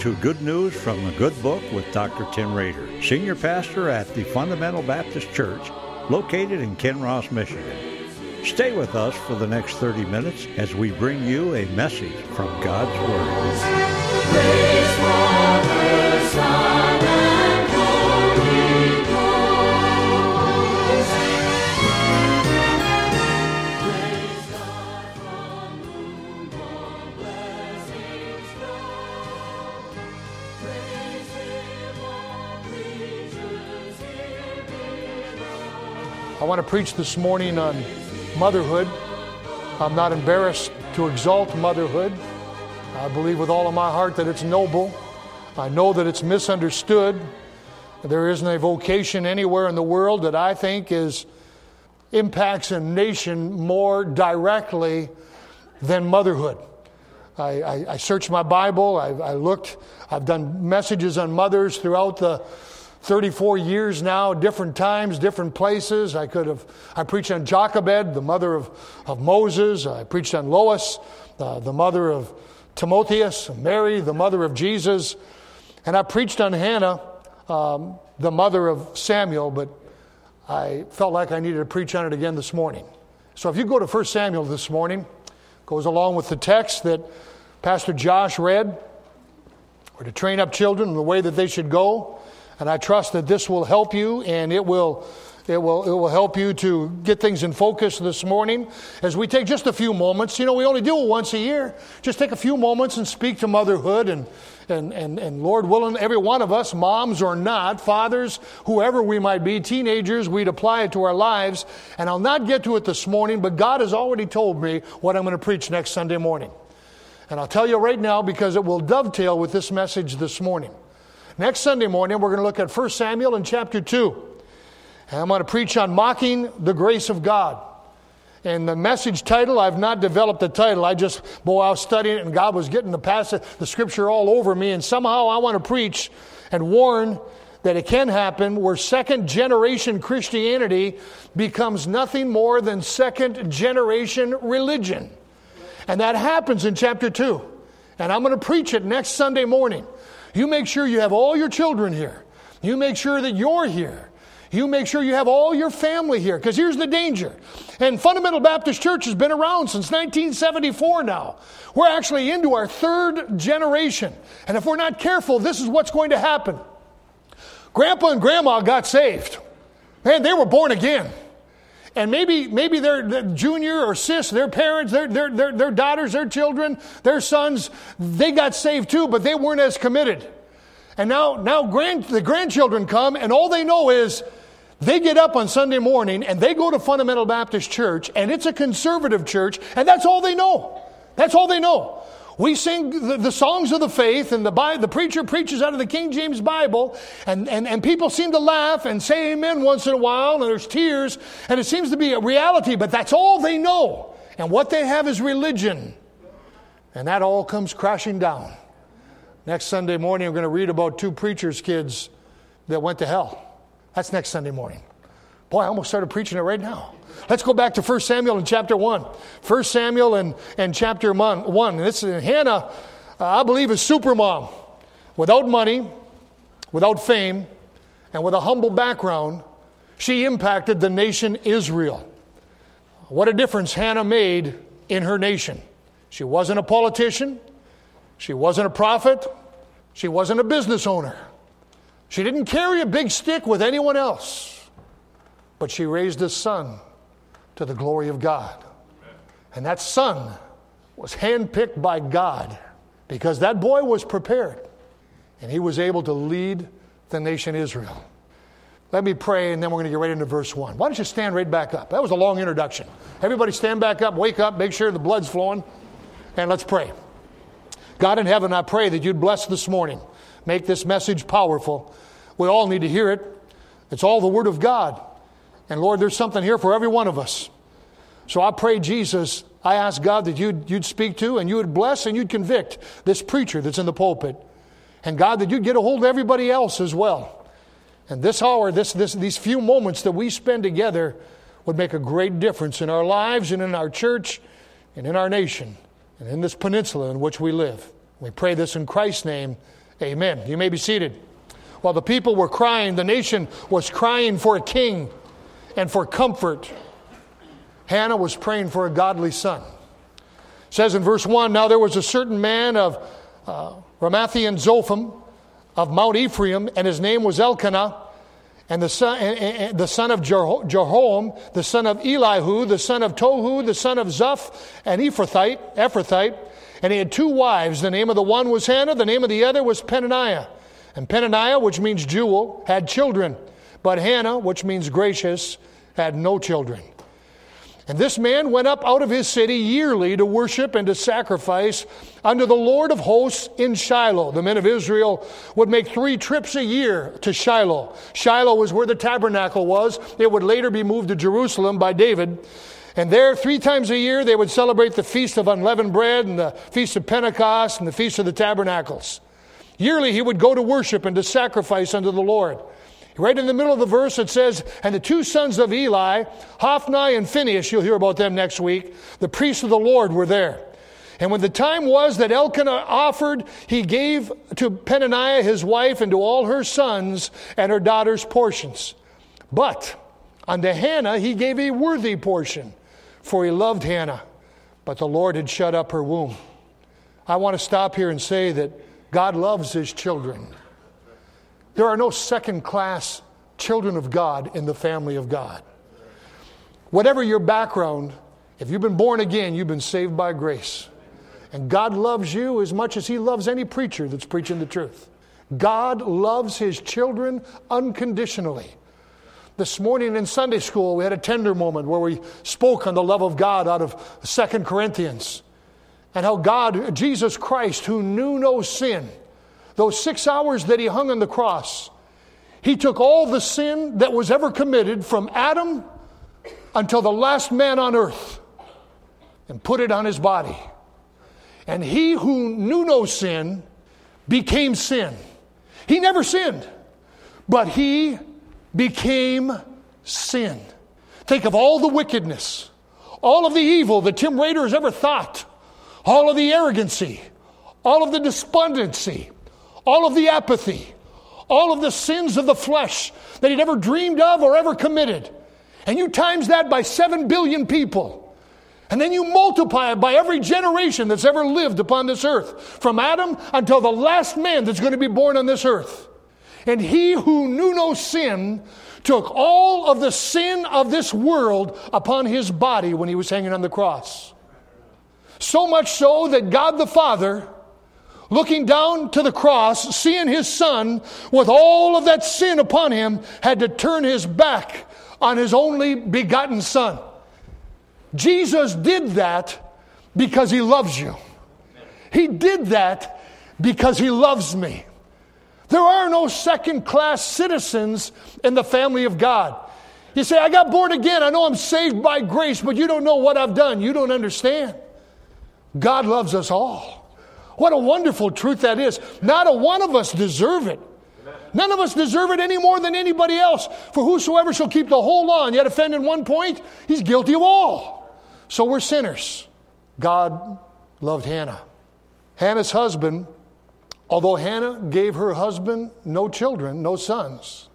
to Good News from the Good Book with Dr. Tim Rader, Senior Pastor at the Fundamental Baptist Church, located in Kinross, Michigan. Stay with us for the next 30 minutes as we bring you a message from God's Word. Praise Father, Son, and Holy Ghost. Praise God from whom all blessings flow. Praise Him, all creatures here below. I want to preach this morning on motherhood. I'm not embarrassed to exalt motherhood. I believe with all of my heart that it's noble. I know that it's misunderstood. There isn't a vocation anywhere in the world that I think impacts a nation more directly than motherhood. I searched my Bible. I looked. I've done messages on mothers throughout the 34 years now, different times, different places. I preached on Jochebed, the mother of Moses. I preached on Lois, the mother of Timotheus, Mary, the mother of Jesus. And I preached on Hannah, the mother of Samuel, but I felt like I needed to preach on it again this morning. So if you go to 1 Samuel this morning, goes along with the text that Pastor Josh read, or to train up children in the way that they should go. And I trust that this will help you, and it will help you to get things in focus this morning as we take just a few moments. You know, we only do it once a year. Just take a few moments and speak to motherhood, and Lord willing, every one of us, moms or not, fathers, whoever we might be, teenagers, we'd apply it to our lives. And I'll not get to it this morning, but God has already told me what I'm going to preach next Sunday morning. And I'll tell you right now because it will dovetail with this message this morning. Next Sunday morning, we're going to look at 1 Samuel in chapter 2. And I'm going to preach on mocking the grace of God. And the message title, I've not developed the title. I just, I was studying it, and God was getting the scripture all over me. And somehow I want to preach and warn that it can happen where second-generation Christianity becomes nothing more than second-generation religion. And that happens in chapter 2. And I'm going to preach it next Sunday morning. You make sure you have all your children here. You make sure that you're here. You make sure you have all your family here. Because here's the danger. And Fundamental Baptist Church has been around since 1974 now. We're actually into our third generation. And if we're not careful, this is what's going to happen. Grandpa and Grandma got saved. Man, they were born again. And maybe their junior or sis, their parents, their daughters, their children, their sons, they got saved too, but they weren't as committed. And now the grandchildren come, and all they know is they get up on Sunday morning and they go to Fundamental Baptist Church, and it's a conservative church, and that's all they know. That's all they know. We sing the songs of the faith, and the preacher preaches out of the King James Bible, and people seem to laugh and say amen once in a while, and there's tears, and it seems to be a reality, but that's all they know. And what they have is religion. And that all comes crashing down. Next Sunday morning, we're going to read about two preachers' kids that went to hell. That's next Sunday morning. Boy, I almost started preaching it right now. Let's go back to 1 Samuel in chapter 1. 1 Samuel in chapter 1. This is Hannah, I believe, is super mom. Without money, without fame, and with a humble background, she impacted the nation Israel. What a difference Hannah made in her nation. She wasn't a politician. She wasn't a prophet. She wasn't a business owner. She didn't carry a big stick with anyone else. But she raised a son to the glory of God. And that son was handpicked by God because that boy was prepared. And he was able to lead the nation Israel. Let me pray, and then we're going to get right into verse 1. Why don't you stand right back up? That was a long introduction. Everybody stand back up, wake up, make sure the blood's flowing, and let's pray. God in heaven, I pray that you'd bless this morning. Make this message powerful. We all need to hear it. It's all the Word of God. And Lord, there's something here for every one of us. So I pray, Jesus, I ask God that you'd speak to and you would bless and you'd convict this preacher that's in the pulpit. And God, that you'd get a hold of everybody else as well. And this hour, these few moments that we spend together would make a great difference in our lives and in our church and in our nation and in this peninsula in which we live. We pray this in Christ's name. Amen. You may be seated. While the people were crying, the nation was crying for a king and for comfort. Hannah was praying for a godly son. It says in verse 1, now there was a certain man of Ramathian Zophim of Mount Ephraim, and his name was Elkanah, and the son of Jeroham, the son of Elihu, the son of Tohu, the son of Zuph, and Ephrathite. And he had 2 wives. The name of the one was Hannah, the name of the other was Peninnah. And Peninnah, which means jewel, had children. But Hannah, which means gracious, had no children. And this man went up out of his city yearly to worship and to sacrifice unto the Lord of hosts in Shiloh. The men of Israel would make 3 trips a year to Shiloh. Shiloh was where the tabernacle was. It would later be moved to Jerusalem by David. And there, 3 times a year, they would celebrate the Feast of Unleavened Bread and the Feast of Pentecost and the Feast of the Tabernacles. Yearly, he would go to worship and to sacrifice unto the Lord. Right in the middle of the verse, it says, and the 2 sons of Eli, Hophni and Phinehas, you'll hear about them next week, the priests of the Lord were there. And when the time was that Elkanah offered, he gave to Peninnah his wife and to all her sons and her daughters portions. But unto Hannah he gave a worthy portion, for he loved Hannah, but the Lord had shut up her womb. I want to stop here and say that God loves his children. There are no second-class children of God in the family of God. Whatever your background, if you've been born again, you've been saved by grace. And God loves you as much as he loves any preacher that's preaching the truth. God loves his children unconditionally. This morning in Sunday school, we had a tender moment where we spoke on the love of God out of 2 Corinthians. And how God, Jesus Christ, who knew no sin, those 6 hours that he hung on the cross, he took all the sin that was ever committed from Adam until the last man on earth and put it on his body. And he who knew no sin became sin. He never sinned, but he became sin. Think of all the wickedness, all of the evil that Tim Rader has ever thought, all of the arrogancy, all of the despondency, all of the apathy, all of the sins of the flesh that he'd ever dreamed of or ever committed. And you times that by 7 billion people. And then you multiply it by every generation that's ever lived upon this earth, from Adam until the last man that's going to be born on this earth. And he who knew no sin took all of the sin of this world upon his body when he was hanging on the cross. So much so that God the Father, looking down to the cross, seeing his son with all of that sin upon him, had to turn his back on his only begotten son. Jesus did that because he loves you. He did that because he loves me. There are no second-class citizens in the family of God. You say, I got born again. I know I'm saved by grace, but you don't know what I've done. You don't understand. God loves us all. What a wonderful truth that is. Not a one of us deserve it. None of us deserve it any more than anybody else. For whosoever shall keep the whole law and yet offend in one point, he's guilty of all. So we're sinners. God loved Hannah. Hannah's husband, although Hannah gave her husband no children, no sons,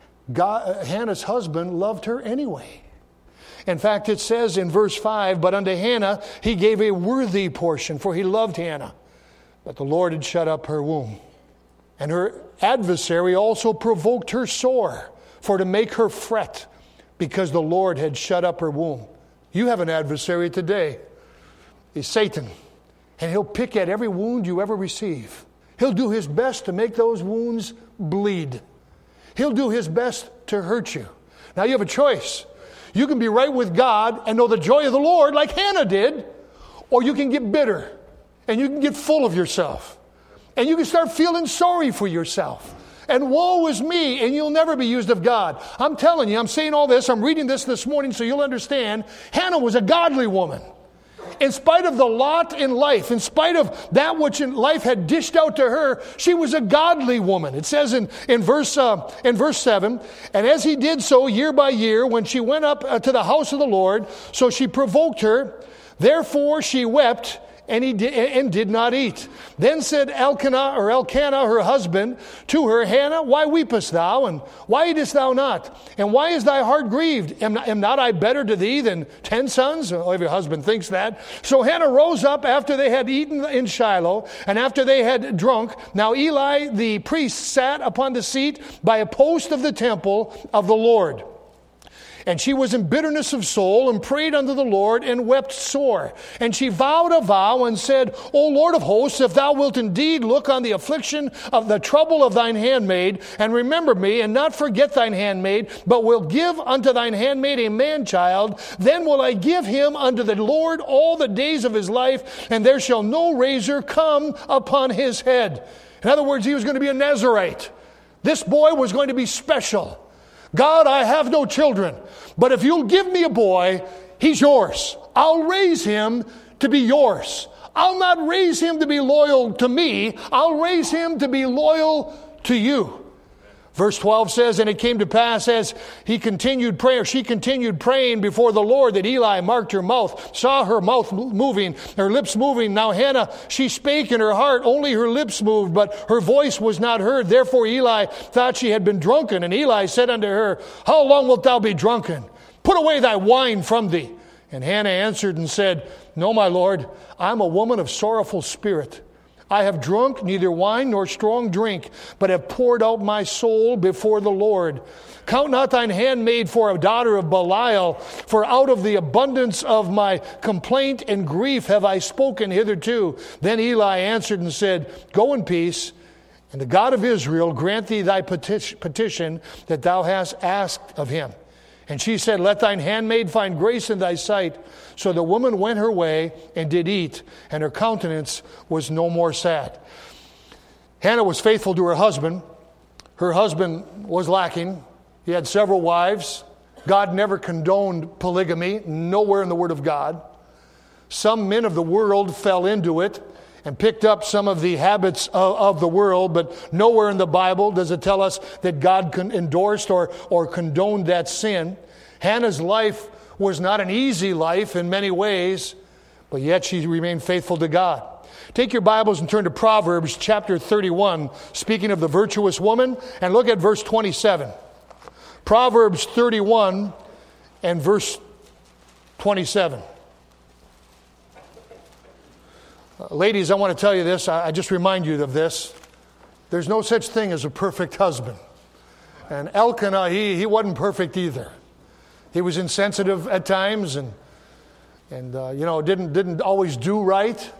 Hannah's husband loved her anyway. In fact, it says in verse 5, but unto Hannah he gave a worthy portion, for he loved Hannah. But the Lord had shut up her womb. And her adversary also provoked her sore, for to make her fret, because the Lord had shut up her womb. You have an adversary today. He's Satan. And he'll pick at every wound you ever receive. He'll do his best to make those wounds bleed. He'll do his best to hurt you. Now you have a choice. You can be right with God and know the joy of the Lord like Hannah did, or you can get bitter and you can get full of yourself. And you can start feeling sorry for yourself. And woe is me, and you'll never be used of God. I'm telling you, I'm saying all this, I'm reading this morning so you'll understand. Hannah was a godly woman. In spite of the lot in life, in spite of that which in life had dished out to her, she was a godly woman. It says in verse 7, and as he did so year by year, when she went up to the house of the Lord, so she provoked her. Therefore she wept and did not eat. Then said Elkanah, her husband, to her, Hannah, why weepest thou, and why eatest thou not? And why is thy heart grieved? Am not I better to thee than 10 sons? Well, if your husband thinks that. So Hannah rose up after they had eaten in Shiloh, and after they had drunk. Now Eli the priest sat upon the seat by a post of the temple of the Lord. And she was in bitterness of soul, and prayed unto the Lord, and wept sore. And she vowed a vow, and said, O Lord of hosts, if thou wilt indeed look on the affliction of the trouble of thine handmaid, and remember me, and not forget thine handmaid, but will give unto thine handmaid a man-child, then will I give him unto the Lord all the days of his life, and there shall no razor come upon his head. In other words, he was going to be a Nazirite. This boy was going to be special. God, I have no children, but if you'll give me a boy, he's yours. I'll raise him to be yours. I'll not raise him to be loyal to me. I'll raise him to be loyal to you. Verse 12 says, and it came to pass as she continued praying before the Lord, that Eli marked her mouth, saw her mouth moving, her lips moving. Now Hannah, she spake in her heart, only her lips moved, but her voice was not heard. Therefore Eli thought she had been drunken. And Eli said unto her, how long wilt thou be drunken? Put away thy wine from thee. And Hannah answered and said, no, my Lord, I am a woman of sorrowful spirit. I have drunk neither wine nor strong drink, but have poured out my soul before the Lord. Count not thine handmaid for a daughter of Belial, for out of the abundance of my complaint and grief have I spoken hitherto. Then Eli answered and said, go in peace, and the God of Israel grant thee thy petition that thou hast asked of him. And she said, let thine handmaid find grace in thy sight. So the woman went her way and did eat, and her countenance was no more sad. Hannah was faithful to her husband. Her husband was lacking. He had several wives. God never condoned polygamy, nowhere in the Word of God. Some men of the world fell into it and picked up some of the habits of the world, but nowhere in the Bible does it tell us that God endorsed or condoned that sin. Hannah's life was not an easy life in many ways, but yet she remained faithful to God. Take your Bibles and turn to Proverbs chapter 31, speaking of the virtuous woman, and look at verse 27. Proverbs 31 and verse 27. Ladies, I want to tell you this. I just remind you of this. There's no such thing as a perfect husband. And Elkanah, he wasn't perfect either. He was insensitive at times and didn't always do right.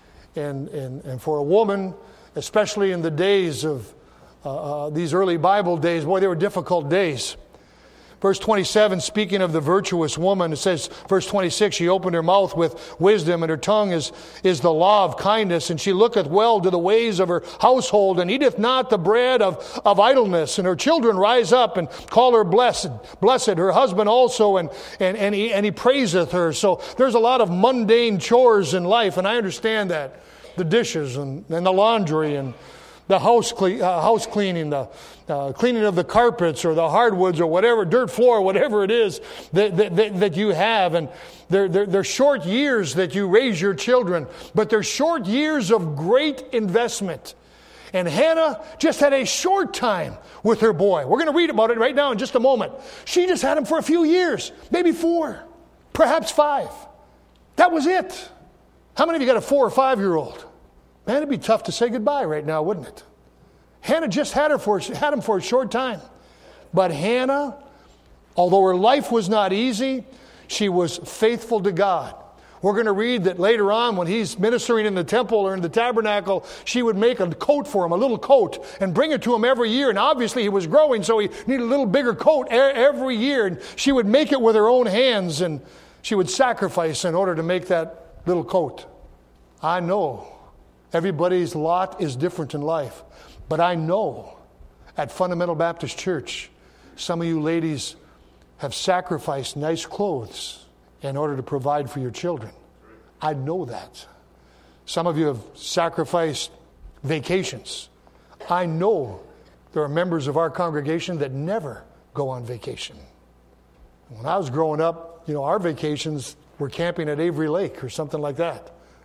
And for a woman, especially in the days of these early Bible days, boy, they were difficult days. Verse 27, speaking of the virtuous woman, it says, verse 26, she opened her mouth with wisdom, and her tongue is the law of kindness, and she looketh well to the ways of her household, and eateth not the bread of idleness. And her children rise up and call her blessed. Her husband also, and he praiseth her. So there's a lot of mundane chores in life, and I understand that. The dishes and the laundry and the house cleaning, the cleaning of the carpets or the hardwoods or whatever, dirt floor, whatever it is that you have. And they're short years that you raise your children, but they're short years of great investment. And Hannah just had a short time with her boy. We're going to read about it right now in just a moment. She just had him for a few years, maybe 4, perhaps 5. That was it. How many of you got a 4 or 5-year-old? Man, it'd be tough to say goodbye right now, wouldn't it? Hannah just had him for a short time. But Hannah, although her life was not easy, she was faithful to God. We're going to read that later on when he's ministering in the temple or in the tabernacle, she would make a coat for him, a little coat, and bring it to him every year. And obviously he was growing, so he needed a little bigger coat every year. And she would make it with her own hands, and she would sacrifice in order to make that little coat. I know everybody's lot is different in life. But I know at Fundamental Baptist Church, some of you ladies have sacrificed nice clothes in order to provide for your children. I know that. Some of you have sacrificed vacations. I know there are members of our congregation that never go on vacation. When I was growing up, our vacations were camping at Avery Lake or something like that.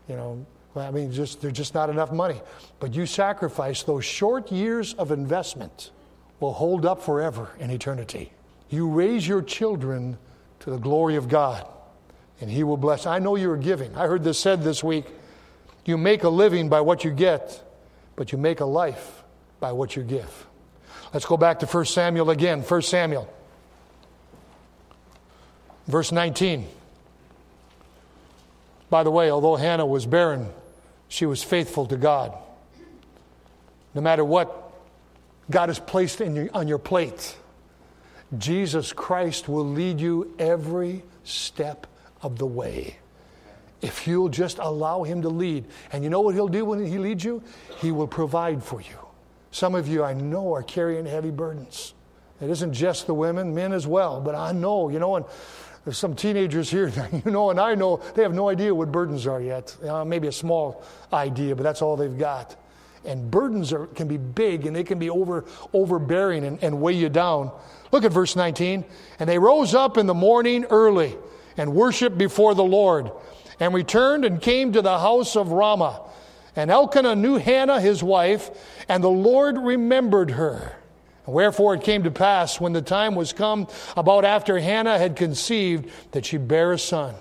There's just not enough money. But you sacrifice those short years of investment will hold up forever in eternity. You raise your children to the glory of God, and He will bless. I know you're giving. I heard this said this week, you make a living by what you get, but you make a life by what you give. Let's go back to 1 Samuel again. 1 Samuel, verse 19. By the way, although Hannah was barren, she was faithful to God. No matter what God has placed on your plate, Jesus Christ will lead you every step of the way. If you'll just allow Him to lead. And you know what He'll do when He leads you? He will provide for you. Some of you I know are carrying heavy burdens. It isn't just the women, men as well. But I know, and there's some teenagers here, and I know they have no idea what burdens are yet. Maybe a small idea, but that's all they've got. And burdens can be big, and they can be overbearing and weigh you down. Look at verse 19. And they rose up in the morning early and worshiped before the Lord, and returned and came to the house of Ramah. And Elkanah knew Hannah his wife, and the Lord remembered her. Wherefore it came to pass, when the time was come, about after Hannah had conceived, that she bare a son.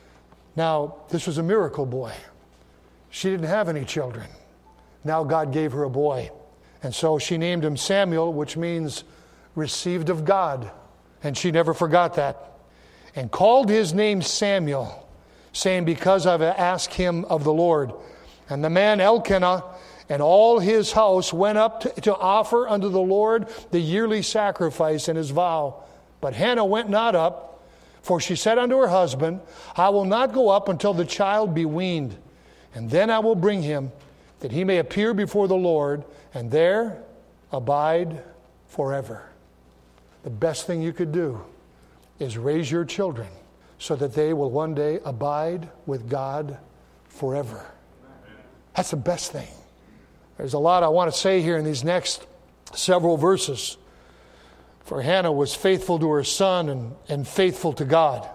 Now, this was a miracle boy. She didn't have any children. Now God gave her a boy. And so she named him Samuel, which means received of God. And she never forgot that. And called his name Samuel, saying, because I've asked him of the Lord. And the man Elkanah and all his house went up to offer unto the Lord the yearly sacrifice and his vow. But Hannah went not up, for she said unto her husband, I will not go up until the child be weaned, and then I will bring him, that he may appear before the Lord, and there abide forever. The best thing you could do is raise your children so that they will one day abide with God forever. That's the best thing. There's a lot I want to say here in these next several verses. For Hannah was faithful to her son and faithful to God.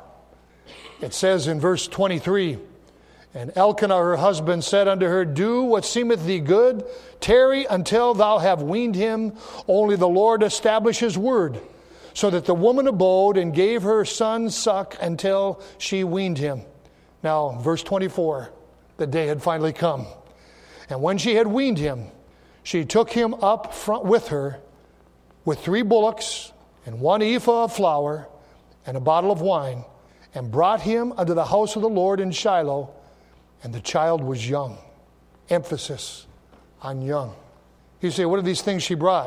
It says in verse 23, and Elkanah her husband said unto her, do what seemeth thee good, tarry until thou have weaned him, only the Lord establish his word. So that the woman abode and gave her son suck until she weaned him. Now, verse 24, the day had finally come. And when she had weaned him, she took him up front with her with 3 bullocks and 1 ephah of flour and a bottle of wine, and brought him unto the house of the Lord in Shiloh, and the child was young. Emphasis on young. You say, what are these things she brought?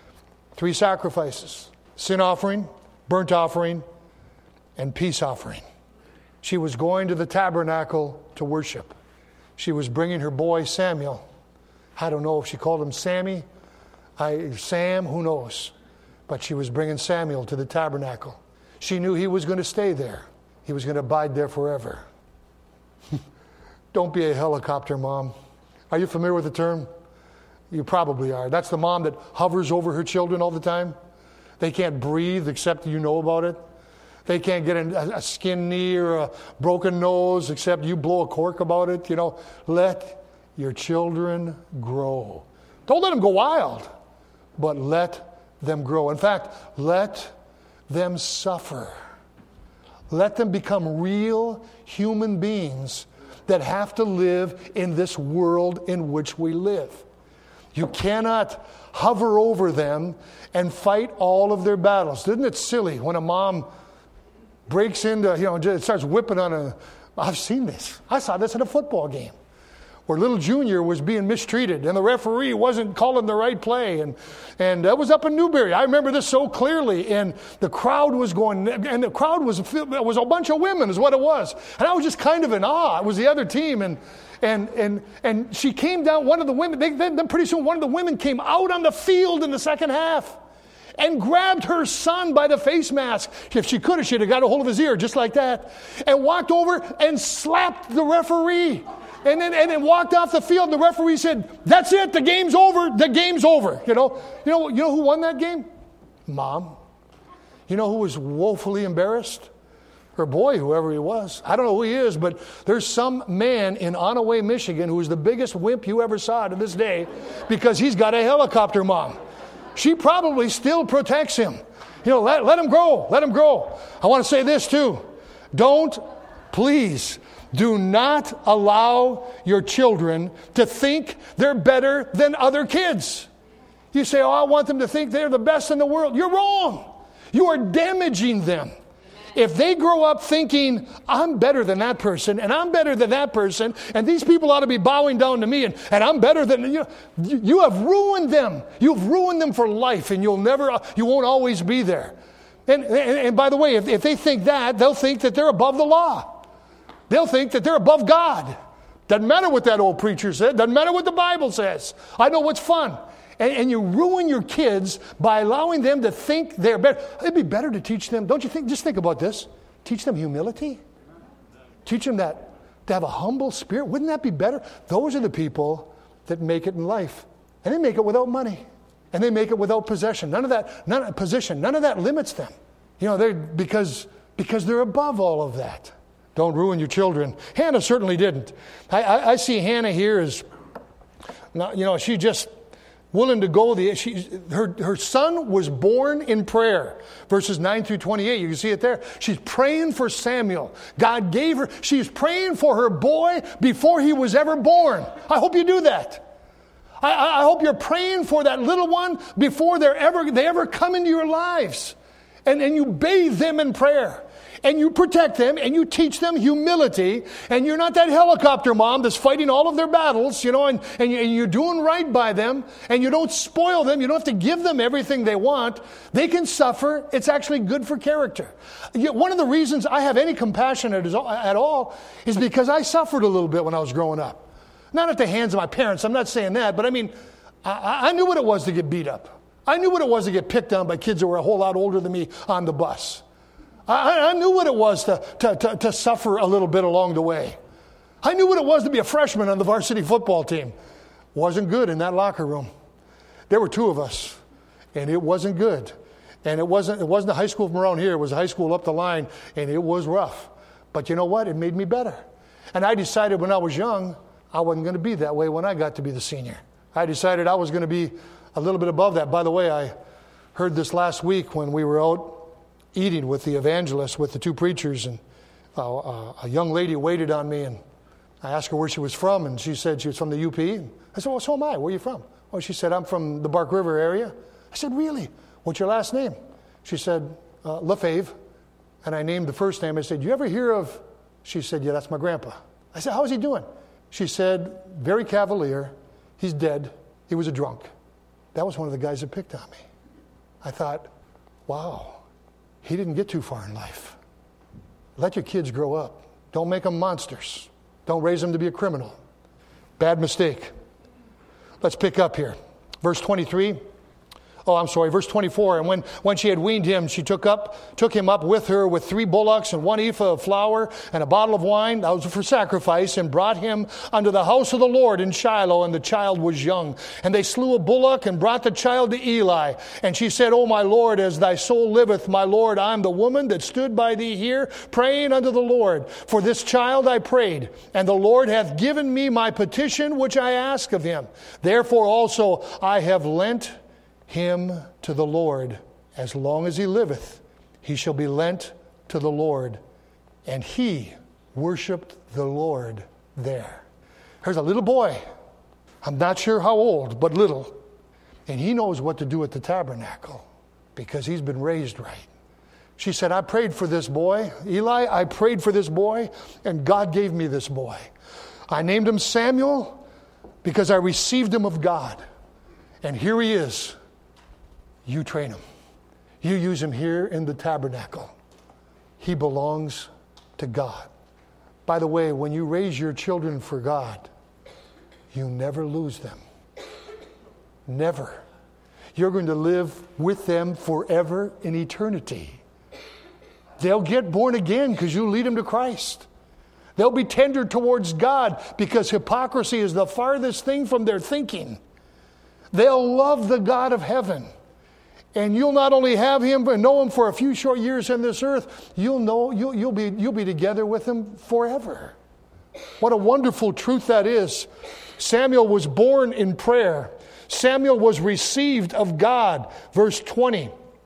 3 sacrifices. Sin offering, burnt offering, and peace offering. She was going to the tabernacle to worship. She was bringing her boy Samuel. I don't know if she called him Sammy, Sam, who knows. But she was bringing Samuel to the tabernacle. She knew he was going to stay there. He was going to abide there forever. Don't be a helicopter mom. Are you familiar with the term? You probably are. That's the mom that hovers over her children all the time. They can't breathe except you know about it. They can't get a skin knee or a broken nose except you blow a cork about it. Let your children grow. Don't let them go wild, but let them grow. In fact, let them suffer. Let them become real human beings that have to live in this world in which we live. You cannot hover over them and fight all of their battles. Isn't it silly when a mom breaks into, starts whipping on I've seen this. I saw this at a football game where little Junior was being mistreated and the referee wasn't calling the right play. And that was up in Newberry. I remember this so clearly. And the crowd was going, and the crowd was a bunch of women is what it was. And I was just kind of in awe. It was the other team. And she came down, one of the women, then pretty soon one of the women came out on the field in the second half and grabbed her son by the face mask. If she could have, she'd have got a hold of his ear just like that, and walked over and slapped the referee. And then walked off the field, and the referee said, "That's it, the game's over, the game's over." You know who won that game? Mom. You know who was woefully embarrassed? or boy, whoever he was. I don't know who he is, but there's some man in Onaway, Michigan, who is the biggest wimp you ever saw to this day because he's got a helicopter mom. She probably still protects him. Let him grow. Let him grow. I want to say this too. Please, do not allow your children to think they're better than other kids. You say, I want them to think they're the best in the world. You're wrong. You are damaging them. If they grow up thinking, I'm better than that person, and I'm better than that person, and these people ought to be bowing down to me, and I'm better than you have ruined them. You've ruined them for life, and you won't always be there. And by the way, if they think that, they'll think that they're above the law. They'll think that they're above God. Doesn't matter what that old preacher said. Doesn't matter what the Bible says. I know what's fun. And you ruin your kids by allowing them to think they're better. It'd be better to teach them, don't you think? Just think about this. Teach them humility. Teach them to have a humble spirit. Wouldn't that be better? Those are the people that make it in life. And they make it without money. And they make it without possession. None of that limits them. Because they're above all of that. Don't ruin your children. Hannah certainly didn't. I see Hannah here as, she just willing to go. Her son was born in prayer. Verses 9 through 28, you can see it there. She's praying for Samuel. God gave her, she's praying for her boy before he was ever born. I hope you do that. I hope you're praying for that little one before they ever come into your lives. And you bathe them in prayer. And you protect them, and you teach them humility, and you're not that helicopter mom that's fighting all of their battles, and you're doing right by them, and you don't spoil them. You don't have to give them everything they want. They can suffer. It's actually good for character. One of the reasons I have any compassion at all is because I suffered a little bit when I was growing up. Not at the hands of my parents. I'm not saying that, but I knew what it was to get beat up. I knew what it was to get picked on by kids that were a whole lot older than me on the bus. I knew what it was to suffer a little bit along the way. I knew what it was to be a freshman on the varsity football team. Wasn't good in that locker room. There were two of us, and it wasn't good. And it wasn't a high school from around here. It was a high school up the line, and it was rough. But you know what? It made me better. And I decided when I was young, I wasn't going to be that way when I got to be the senior. I decided I was going to be a little bit above that. By the way, I heard this last week when we were out eating with the evangelist, with the two preachers, and a young lady waited on me, and I asked her where she was from, and she said she was from the UP. And I said, well, so am I. Where are you from? Well, she said, I'm from the Bark River area. I said, really? What's your last name? She said, Lefebvre. And I named the first name. I said, you ever hear of? She said, yeah, that's my grandpa. I said, how's he doing? She said, very cavalier. He's dead. He was a drunk. That was one of the guys that picked on me. I thought, wow. He didn't get too far in life. Let your kids grow up. Don't make them monsters. Don't raise them to be a criminal. Bad mistake. Let's pick up here. Verse 23. Verse 24. And when she had weaned him, she took him up with her with 3 bullocks and 1 ephah of flour and a bottle of wine, that was for sacrifice, and brought him unto the house of the Lord in Shiloh, and the child was young. And they slew a bullock and brought the child to Eli. And she said, O my Lord, as thy soul liveth, my Lord, I am the woman that stood by thee here, praying unto the Lord. For this child I prayed, and the Lord hath given me my petition which I ask of him. Therefore also I have lent him to the Lord. As long as he liveth, he shall be lent to the Lord. And he worshiped the Lord there. There's a little boy. I'm not sure how old, but little. And he knows what to do at the tabernacle because he's been raised right. She said, I prayed for this boy. Eli, I prayed for this boy, and God gave me this boy. I named him Samuel because I received him of God. And here he is. You train him. You use him here in the tabernacle. He belongs to God. By the way, when you raise your children for God, you never lose them. Never. You're going to live with them forever in eternity. They'll get born again because you lead them to Christ. They'll be tender towards God because hypocrisy is the farthest thing from their thinking. They'll love the God of heaven. And you'll not only have him but know him for a few short years on this earth, you'll be together with him forever. What a wonderful truth that is. Samuel was born in prayer. Samuel was received of God. Verse 20.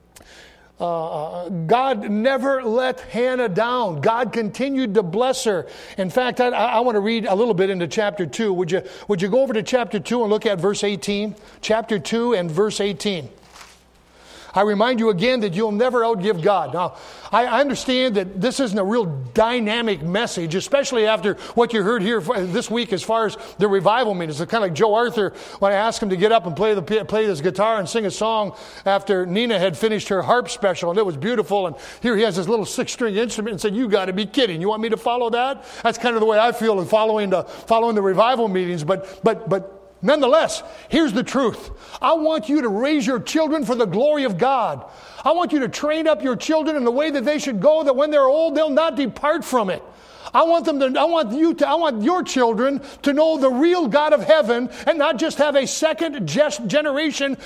God never let Hannah down. God continued to bless her. In fact, I want to read a little bit into chapter 2. Would you go over to chapter 2 and look at verse 18? Chapter 2 and verse 18. I remind you again that you'll never outgive God. Now, I understand that this isn't a real dynamic message, especially after what you heard here this week as far as the revival meetings. It's kind of like Joe Arthur when I asked him to get up and play his guitar and sing a song after Nina had finished her harp special, and it was beautiful. And here he has this little 6-string instrument and said, "You got to be kidding! You want me to follow that?" That's kind of the way I feel in following the revival meetings. But nonetheless, here's the truth. I want you to raise your children for the glory of God. I want you to train up your children in the way that they should go, that when they're old, they'll not depart from it. I want your children to know the real God of heaven and not just have a second generation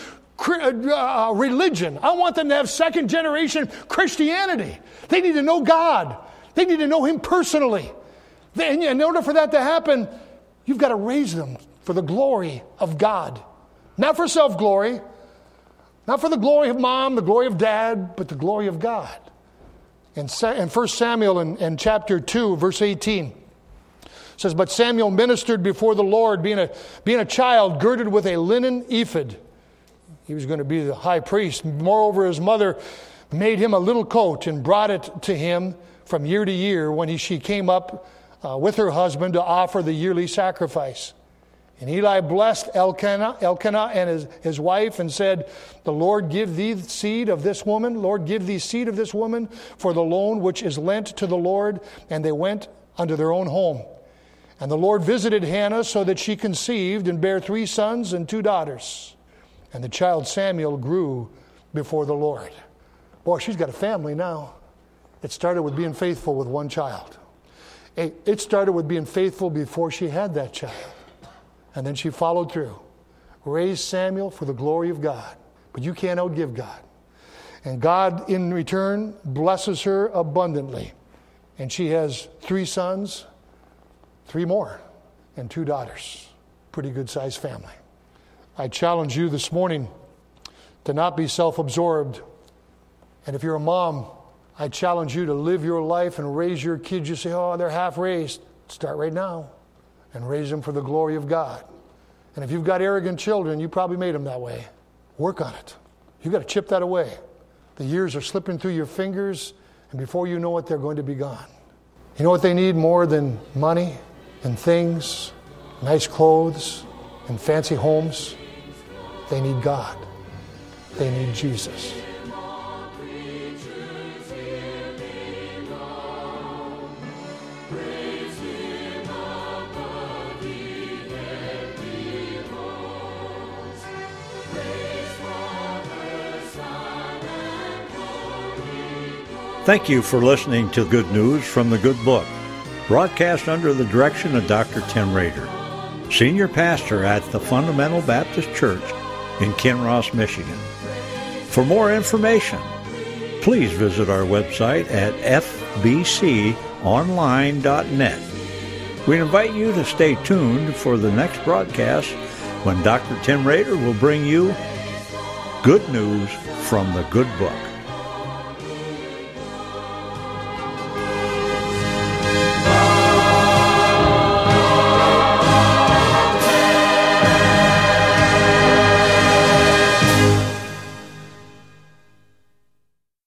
religion. I want them to have second generation Christianity. They need to know God. They need to know Him personally. And in order for that to happen, you've got to raise them for the glory of God. Not for self-glory, not for the glory of mom, the glory of dad, but the glory of God. In 1 Samuel in chapter 2, verse 18, it says, "But Samuel ministered before the Lord, being a child, girded with a linen ephod." He was going to be the high priest. Moreover, his mother made him a little coat and brought it to him from year to year when she came up with her husband to offer the yearly sacrifice. And Eli blessed Elkanah and his wife and said, "The Lord give thee seed of this woman. Lord, give thee seed of this woman for the loan which is lent to the Lord." And they went unto their own home. And the Lord visited Hannah so that she conceived and bare 3 sons and 2 daughters. And the child Samuel grew before the Lord. Boy, she's got a family now. It started with being faithful with one child. It started with being faithful before she had that child. And then she followed through. Raised Samuel for the glory of God. But you can't outgive God. And God, in return, blesses her abundantly. And she has 3 sons, 3 more, and 2 daughters. Pretty good-sized family. I challenge you this morning to not be self-absorbed. And if you're a mom, I challenge you to live your life and raise your kids. You say, "Oh, they're half raised." Start right now. And raise them for the glory of God. And if you've got arrogant children, you probably made them that way. Work on it. You've got to chip that away. The years are slipping through your fingers, and before you know it, they're going to be gone. You know what they need more than money and things, nice clothes and fancy homes? They need God. They need Jesus. Thank you for listening to Good News from the Good Book, broadcast under the direction of Dr. Tim Rader, Senior Pastor at the Fundamental Baptist Church in Kinross, Michigan. For more information, please visit our website at fbconline.net. We invite you to stay tuned for the next broadcast when Dr. Tim Rader will bring you Good News from the Good Book.